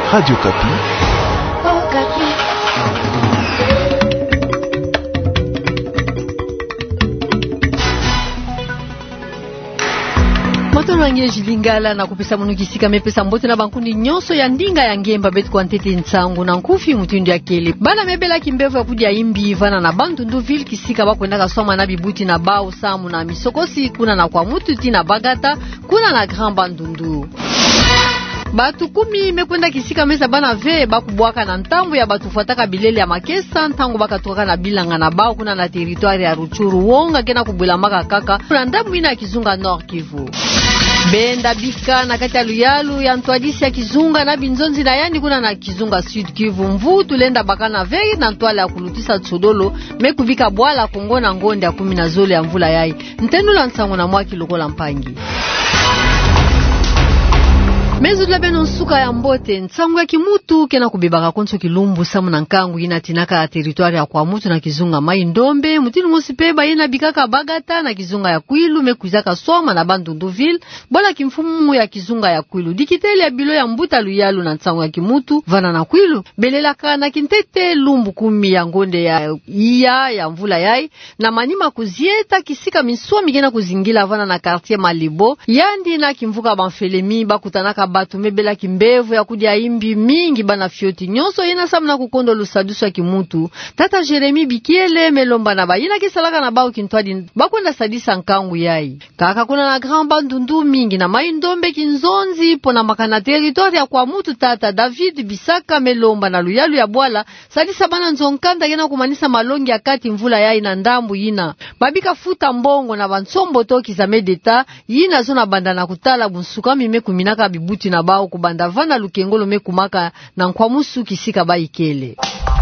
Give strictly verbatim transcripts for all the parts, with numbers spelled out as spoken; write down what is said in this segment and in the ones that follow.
Radio Kapi. Oh, Kapi. Moto nange jilingala na kupesa munukisika mepesa mbote na bankundi nyonso ya ndinga ya ngemba betu kwa ntete nsangu na nkufi mutundu ya kele. Bana mebela kimbevu ya kudia imbi vana na Bandundu ville kisika bakwenda kasoma na bibuti na bao samu na misokosi kuna na kwa mututi na bagata kuna na Grand Bandundu. Batu kumi mekwenda kisika meza bana ve bakubwaka na ntambu ya batu fuataka bilele ya makesa ntangu bakatoka na bilanga na bao kuna na territoire ya Ruchuru wonga kena kubwela maka kaka kuna ndambu ina ya Kizunga Nord Kivu. Benda bika na kati ya Luyalu ya Ntwadisi ya Kizunga na Binzonzi na yani kuna na Kizunga Sud Kivu mvu tulenda bakana vei na ntwala ya kulutisa tsodolo mekubika bwala Kongo na ngonde ya kumi na zole ya mvula yai ntenu la nsango na mwaki lokola mpangi. Mezu la beno nsuka ya mbote nsangu ya kimutu kena kubibaka konso kilumbu samu na nkangu ina tinaka territoire ya kwa mutu na Kizunga mai ndombe mutini musipeba ina bikaka bagata na Kizunga ya Kwilu mekuzaka soma na Bandundu ville bola kimfumu ya Kizunga ya Kwilu dikitele ya bilo ya mbuta Luyalu na nsangu ya kimutu vana na Kwilu belela kana kintete lumbu kumi ya ngonde ya iya ya mvula yai na manima kuzieta kisika miswa kena kuzingila vana na quartier Malibo yandi na kimvuka banfelemi bakutanaka batu mebela kimbevu ya kudia imbi mingi bana fioti nyonso yena samna kukondo lusadusu ya kimutu tata Jeremy Bikiele melomba na bayina kisalaka na bao kintwadi bakwenda sadisa nkangu yai kaka kuna na Grand Bandundu mingi na mai ndombe Kinzonzi pona makana territoire ya kwa mutu tata David Bisaka melomba na Luyalu ya bwala sadisa bana nzonkanda yena kumanisa malongi ya kati mvula yai na ndambu yina babika futa mbongo na bansombo toki za medeta yina zona banda na kutala bunsuka mime kuminaka bibuti na bao kubanda vana lukengolo mekumaka na nkwamusu kisika baikele.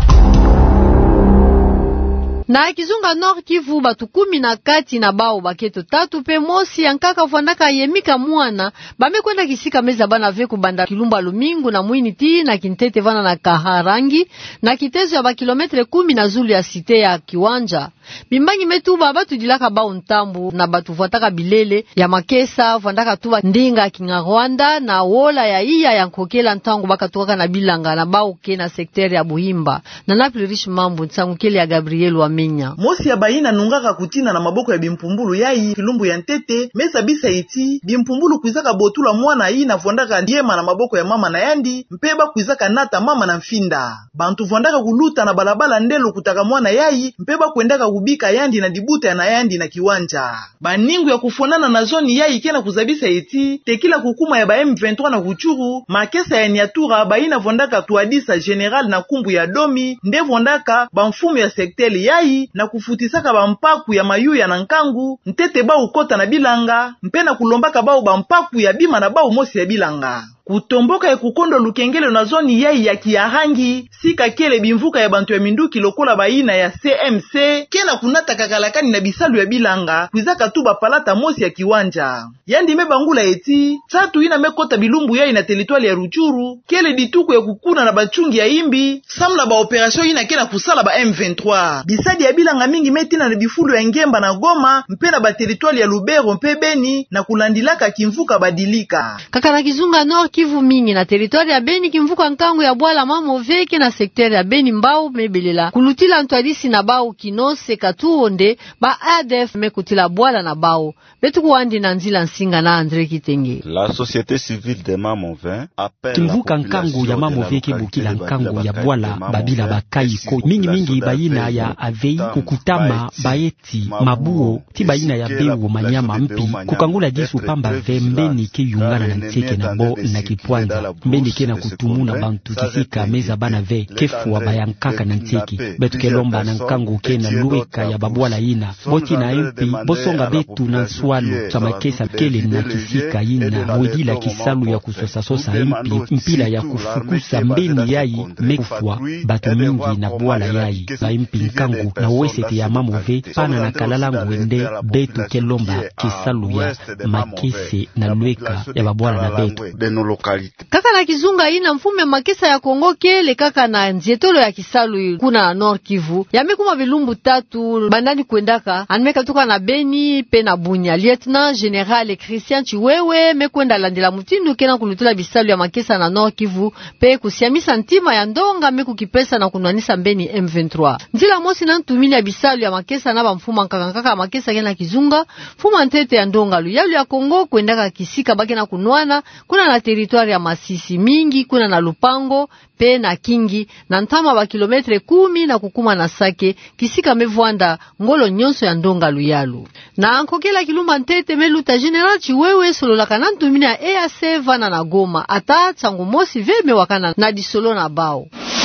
Na Kizunga Nord Kivu batu kumi na kati na bao baketo tatu pe mosi yankaka vwandaka yemika mwana bamekwenda kisika meza bana ve kubanda Kilumba Lumingu na Mwiniti na Kintete vana na Kaharangi na kitezo ya bakilometre kumi na zulu ya site ya Kiwanja. Bimbangi metuba batu dilaka bao ntambu na batu vwataka bilele ya makesa vwandaka tuba ndinga Kinga Rwanda na wola ya iya ya nkokela ntangu baka tuwaka na bilanga na bao kena sekteri ya Buhimba na napli rish mambu ntangu kele ya Gabriel wa Menya. Mosi ya baina nungaka kutina na maboko ya bimpumbulu yai Kilumbu ya Ntete mesa bisa iti bimpumbulu kuizaka botula mwana hii na vwandaka ndiema na maboko ya mama na yandi mpeba kuizaka nata mama na mfinda bantu vwandaka kuluta na balabala ndelo kutaka mwana yai mpeba kuendaka kubika yandi na dibuta na yandi na Kiwanja baningu ya kufonana na zoni yai kena kuzabisa iti tekila kukuma ya ba M vingt-trois na Kuchuru makesa ya Nyatura baina vwandaka tuadisa general na kumbu ya Domi nde vwandaka bamfumu ya sekteli yai na kufutisaka bampaku ya mayuya na nkangu ntete ba ukota na bilanga mpena kulombaka bao bampaku ya bima na bao mosi ya bilanga kutomboka ya kukondo lukengele na zoni yai ya Kiahangi sika kele bimvuka ya bantu ya minduki lokola baina ya C M C kena kunata kakalakani na bisalu ya bilanga kuizaka tu bapalata mosi ya Kiwanja yandi mebangula eti tatu ina mekota bilumbu yai na teritwali ya Ruchuru kele dituku ya kukuna na bachungi ya imbi samna ba operasyon ina kena kusala ba M vingt-trois bisadi ya bilanga mingi metina na bifulu ya Ngemba na Goma mpena ba teritwali ya Lubero mpe Beni na kulandilaka kimvuka badilika kaka na Kizunga Nord Kivu mingi na territoire ya Beni kimvuka nkangu ya bwala mamo veke na sekteri ya Beni mbao mebelela kulutila Ntwadisi na bao Kinose Katuonde ba A D F mekutila bwala na bao betu kuwandi na nzila nsinga na Andre Kitenge. La société civile de Mamovin appelle kimvuka nkangu ya mamo veke bukila nkangu ya bwala babila bakaiko mingi mingi baina ya Avei kukutama baeti mabuo ti baina ya Bewo Manyama mpi kukangula disu pamba ve mbeni ke yungana na nteke na bo na Kipwanda mbeni ke na kutumuna bantu kisika meza bana ve kefu wa bayankaka na nteke betu kelomba na nkangu ke na lueka ya babwala ina boti na mpi bosonga betu na swalo chamakesa kele na kisika ina mwedila kisalu ya kusosa sosa mpi mpila ya kufukusa mbeni yai mekufwa batu mingi na bwala yai na mpi nkangu na wesete ya mamove pana na kalalangu wende betu kelomba kisalu ya makese na lueka ya babwala na betu kaka na Kizunga ina mfume makesa ya Kongo kele kaka na nzietolo ya kisalu kuna Nord Kivu yamekuma bilumbu tatu bandani kwendaka anmeka tuka na Beni pe na Bunya Lieutenant General Christian Chiwewe mekwenda landela mutindu kena kulutula bisalu ya makesa na Nord Kivu pe kusiamisa ntima ya ndonga meku kipesa na kunwanisa mbeni M vingt-trois. Nzila mosi na ntumini ya bisalu ya makesa na bamfuma nkakankaka makesa kena kizunga fuma ntete ya ndonga luyalu ya Kongo kwendaka kisika bake na kunwana kuna na territoire ya Masisi mingi kuna na Lupango pe na Kingi na ntama ba kilometre kumi na kukuma na Sake kisika mevwanda ngolo nyonso ya ndonga luyalu. Na ankokela kilumba ntete meluta General Chiwewe solola kana ntumini ya E A C vana na Goma ata tsangu mosi veme wakana na disolo na bao.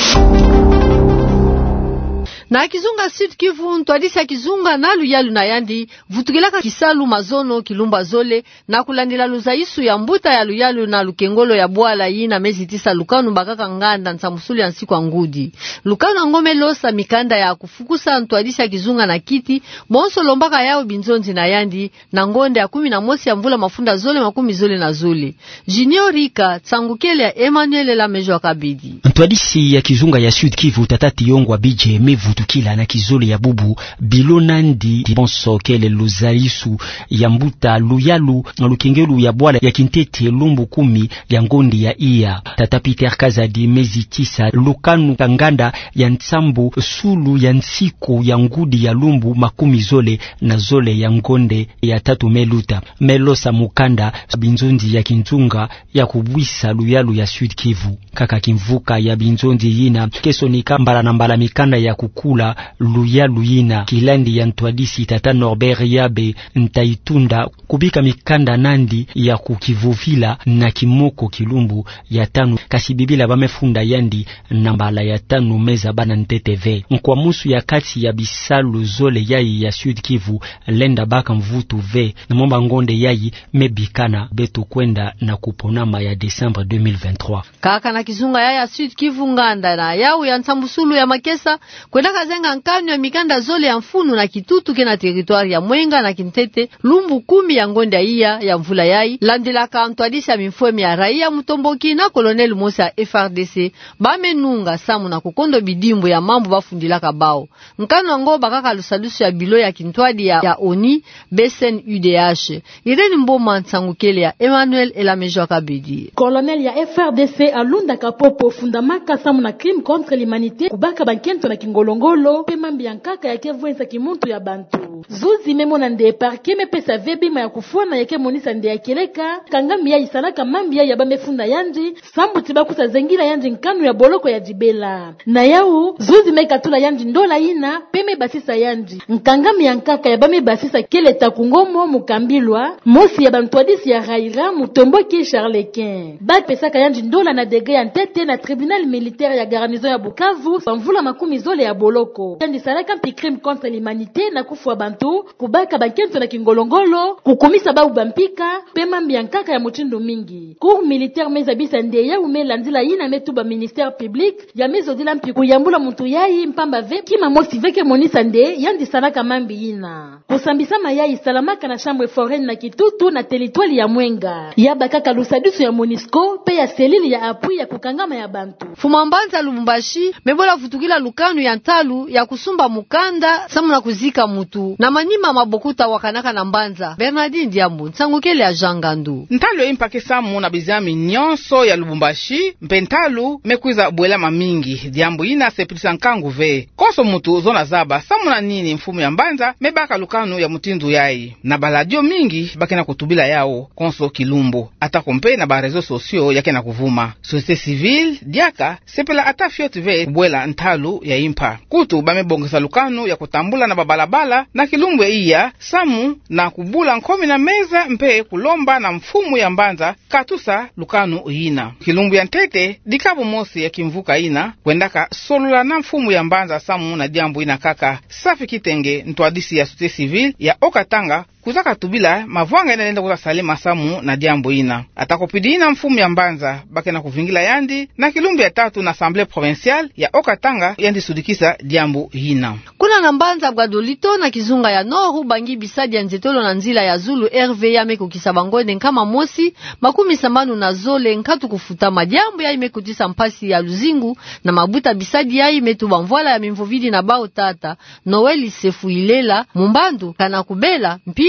Na kizunga Sud Kivu ntwadisa kizunga na luyalu na yandi vutugelaka kisalu mazono kilumba zole na kulandila luzaisu ya mbuta ya luyalu na lukengolo ya bwala yina mezi tisa lukanu bakaka nganda nsamusuli ya nsiku angudi. Lukanu ngome losa mikanda ya kufukusa ntwadisa kizunga na kiti bonso lombaka yao binzonzi na yandi na ngonde ya kumi na mosi ya mvula mafunda zole makumi zole na zole. Junior Rika tsangukele ya Emmanuel la mejo kabidi. Ntwadisi ya kizunga ya Sud Kivu tatati yongwa bije mevu tukila na kizole ya bubu bilonandi bonso kele luzaisu ya mbuta luyalu na lukengelu ya bwala ya kintete lumbu kumi ya ngondi ya iya tata Peter Kazadi mezi tisa lukanu kanganda ya nsambu sulu ya nsiko ya ngudi ya lumbu makumi zole na zole ya ngonde ya tatu meluta melosa mukanda binzondi ya kintunga ya kubwisa luyalu ya Sud Kivu kaka kimvuka ya binzondi yina keso ni kambala na mbala mikanda ya kukula luyalu yina kilandi ya ntwadisi tata Norbert Yabe ntaitunda kubika mikanda nandi ya kukivuvila na kimoko kilumbu ya tanu kasibibila bamefunda yandi na mbala ya tanu meza bana nteteve nkwa musu ya kati ya bisalu zole yayi ya Sud Kivu lenda baka mvutu ve na momba ngonde yayi mebikana betu kwenda na kuponama ya Desembre deux mille vingt-trois. Kaka na kizunga ya ya Sud Kivu nganda na yao ya nsambusulu ya makesa kwenda kazenga nkanyo ya mikanda zole ya mfunu na kitutu kena territoire ya Mwenga na Kintete lumbu kumi ya ngonde iya ya mvula yai landila ka ntwadisa mifwemi ya raia Mutomboki na Colonel Mosa F R D C bamenunga samu na kukondo bidimbo ya mambo bafundilaka bao nkano ngo bakaka lusalusu ya bilo ya kintwadi ya, ya Oni Besen U D H Irene Mboma Nsangukele ya Emmanuel Elamejo Kabidi. Colonel ya F R D C alunda kapopo fundamaka samu na crime contre l'humanité kubaka bankento na kingolongolo pe mambi yankaka yake vwenza kimuntu ya bantu zuzi memo na nde parke me pesa vebima ya kufuna yake monisa nde yakeleka kangami ya isalaka mambi ya bamefunda yanji sambu tibakusa zengira yanji nkanu ya boloko ya jibela na yau zuzi mekatula yanji ndola ina peme basisa yanji nkangami yankaka ya bame basisa kele takungomo mukambilwa mosi ya bantwadisi ya Raira Mutomboki Charlequin ba pesaka yanji ndola na degre ya ntete na tribunal militaire ya garnison ya Bukavu pamvula makumi zole ya boloko yanji salaka mpi crime contre l'humanité na kufwa bantu kubaka bankento na kingolongolo kukumisa ba ubampika pema mbiankaka ya muchindo mingi cour militaire mezabisa nde ya umela ndila ina metuba ministère public ya mezodila mpi kuyambula muntu yayi mpamba ve kima mosi veke monisa nde yandi salaka mambi ina kusambisa mayayi salamaka na chambre foraine na Kitutu na territoire ya Mwenga ya bakaka lusadusu ya Monisco pe ya selili ya appui ya kukangama ya bantu Fumambanza Lubumbashi mebola futukila lukanu ya ntalu ya kusumba mukanda samu na kuzika mutu na manima mabokuta wakanaka na mbanza Bernardine Diambu Nsangukele ya Jangandu ntalo impake samu na bizami nyonso ya Lubumbashi mpentalu mekuiza bwela mamingi Diambu ina sepilisa nkangu ve koso mutu zona zaba samu na nini mfumu ya mbanza mebaka lukanu ya mutindu yai na baladio mingi bakena kutubila yao konso kilumbu ata kompe na barezo sosio yake na kuvuma societe civile diaka sepela ata fiot ve bwela ntalu ya impa kutu bamebongesa lukanu ya kutambula na babalabala na kilumbu ya iya samu na kubula nkomi na meza mpe kulomba na mfumu ya mbanza katusa lukanu ina kilumbu ya ntete dikabu mosi ya kimvuka ina kwendaka solula na mfumu ya mbanza samu na Diambu ina kaka safi kitenge ntwadisi ya societe civile ya Okatanga kuzaka tubila mavwanga ina nenda kuza salima samu na Diambu ina atakopidi ina mfumu ya mbanza bakena kuvingila yandi na kilumbu ya tatu na assemblée provinciale ya Okatanga yandi sudikisa Diambu ina kuna na mbanza Bwadolito na kizunga ya Noru bangi bisadi ya nzetolo na nzila ya Zulu R V ya meko kisabangone nkama mosi makumi sambanu na zole nkatu kufuta Diambu ya imekutisa mpasi ya Luzingu na mabuta bisadi ya imetuba mvwala ya mimvovidi na bao tata Noeli Sefu Ilela Mumbandu kana kubela mpila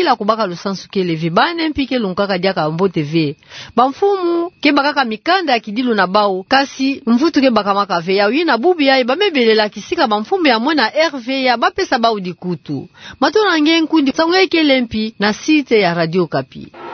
bila kubaka lusansu kele vibane mpike lunkaka diaka mbote ve. Bamfumu ke bakaka mikanda ya kidilu na bao kasi mvutu ke baka makave ya wina bubi ya bamebelela kisika bamfumu ya mwana R V ya bapesa bao dikutu. Matona ngenkundi sango ekelempi na site ya Radio Kapi.